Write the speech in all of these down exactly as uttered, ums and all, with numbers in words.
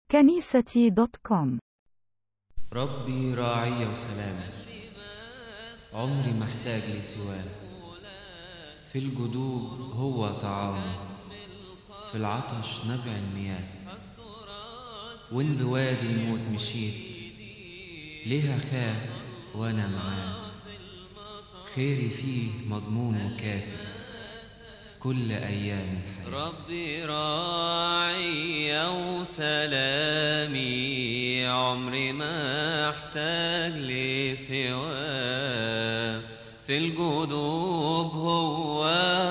كنيستي دوت كوم. ربي راعي وسلامي، عمري ما احتاج لسواه. في الجدوب هو طعامي، في العطش نبع المياه. وإن بوادي الموت مشيت، ليه أخاف وأنا معاه؟ خيري فيه مضمون وكافي كل أيام الحياة. ربي راعي وسلامي، عمري ما احتاج لسواه. في الجدوب هو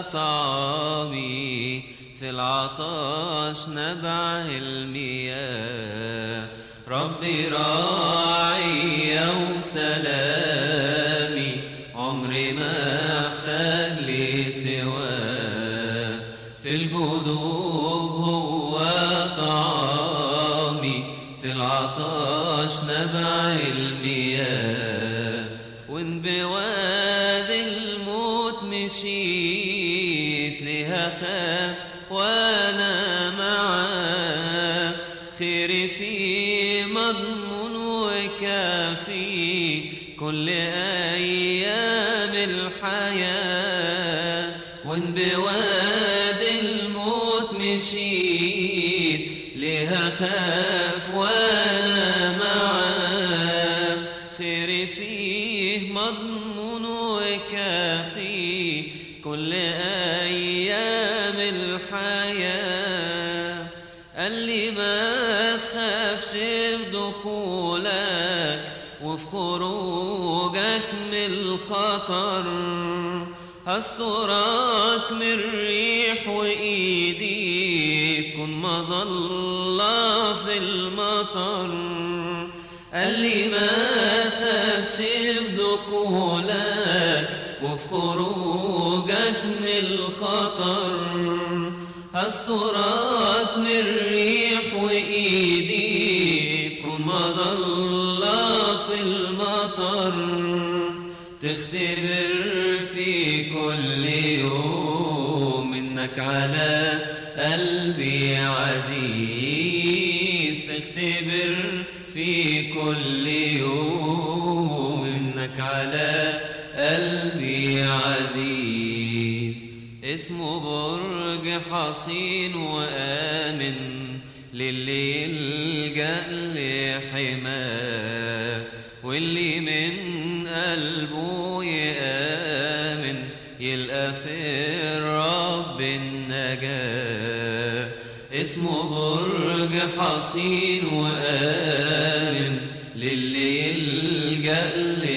طعامي، في العطش نبع المياه. ربي راعي وسلامي، عمري ما احتاج لسواه. في الجدوب هو طعامي، في العطش نبع المياه. وإن بوادي الموت مشيت، ليه أخاف وأنا معاه؟ خيري فيه مضمون وكافي كل أيام الحياة. وإن بوادي الموت مشيت، ليه أخاف وأنا معاه؟ خيري فيه مضمون وكافي كل أيام الحياة. قال لي ما تخافش في دخولك وفي خروجك من الخطر، هسترك من الريح وإيدي تكون مظلة في المطر. قال لي ما تخافش في دخولك وفي خروجك من الخطر، هسترك من الريح وإيدي تكون مظلة في المطر. تختبر في كل يوم إنك على قلبي عزيز، تختبر في كل يوم إنك على قلبي عزيز. اسمه برج حصين وآمن للي يلجأ لحماه، واللي من قلبه يآمن يلقى في الرب النجاة. اسمه برج حصين وآمن للي يلجأ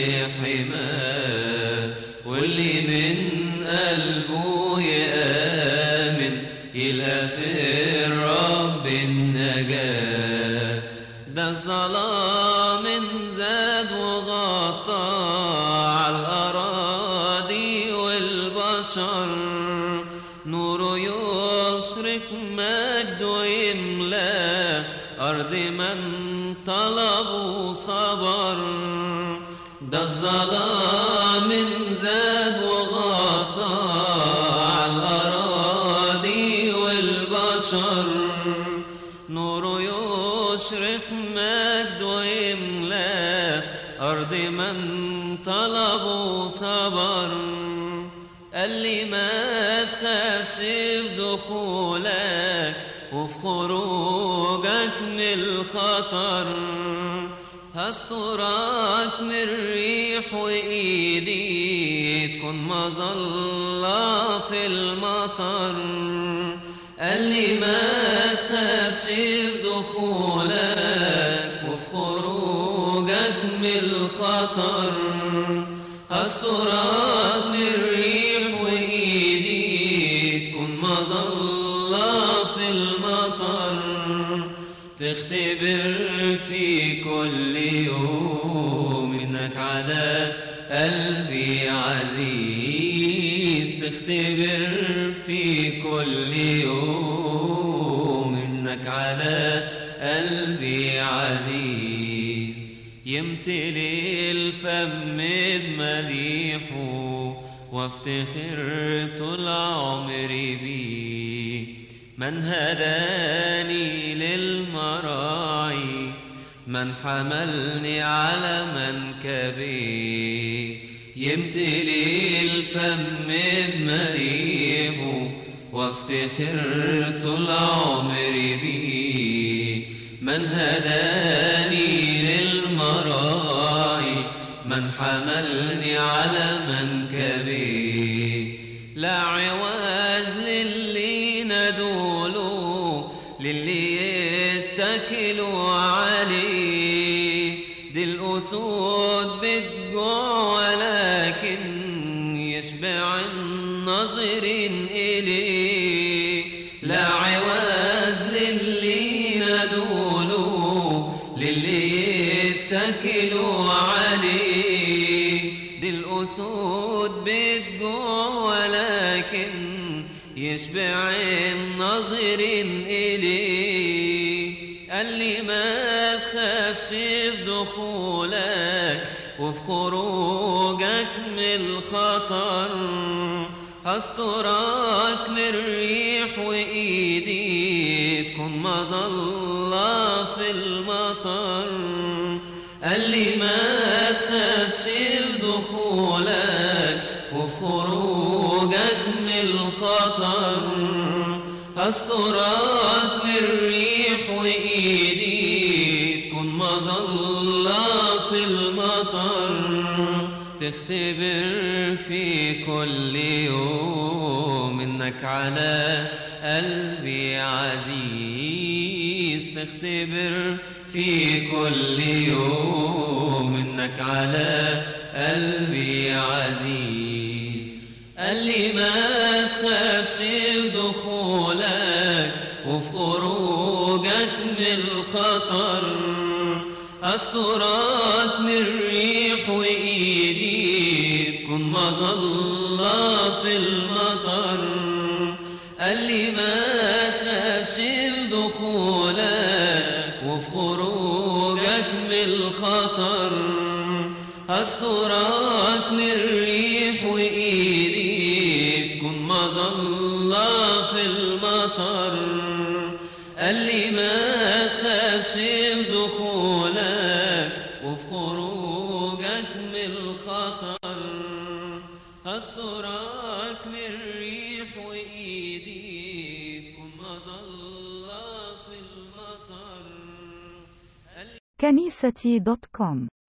لحماه، واللي من قلبه يآمن يلقى في الرب النجاة. ده الظلام زاد وغطى على الأراضي والبشر، نوره يشرق مجده يملى أرض من طلب وصبر. ده الظلام زاد وغطى على الأراضي والبشر، نوره يشرق مجده يملى أرض من طلب وصبر. قال لي ما تخافش في دخولك وفي خروجك من الخطر، هسترك من الريح وإيدي تكون مظلة في المطر. قال لي ما تخافش في دخولك وفي خروجك من الخطر، هسترك من الريح وإيدي تكون مظلة في المطر. تختبر في كل يوم إنك على قلبي عزيز، تختبر في كل يوم إنك على قلبي عزيز. يمتلي الفم بمديحه وافتخر طول عمري بيه. من هداني للمراعي من حملني على منكبي يمتلي الفم بمريحه وافتخر طول عمري بيه. من هداني للمراعي من حملني على منكبي. لا عوز للي ندولو للي يتكلوا عليه. دي الأسود بتجوع ولكن يشبع الناظرين إليه. لا عوز للي ندولو للي يتكلوا عليه. دي الأسود بتجوع ولكن يشبع الناظرين إليه. قال لي ما تخافش في دخولك وفي خروجك من الخطر. هسترك من الريح وإيدي تكون مظلة في المطر. قال لي ما تخافش في دخولك وفي خروجك من الخطر. هسترك من الريح وإيدي تكون مظلة في المطر. تختبر في كل يوم إنك على قلبي عزيز. تختبر في كل يوم إنك على قلبي عزيز. قال لي ما تخافش في دخولك وفي خروجك من الخطر. أسترك من الريح وإيدي تكون مظلة في المطر. قال لي ما تخافش في دخولك وفي خروجك من الخطر. أسترك من الريح وإيدي تكون مظلة في المطر. قال لي ما تخافش في دخولك وفي خروجك من الخطر. أسترك من الريح وإيدي تكون مظلة في المطر. كنيستي دوت كوم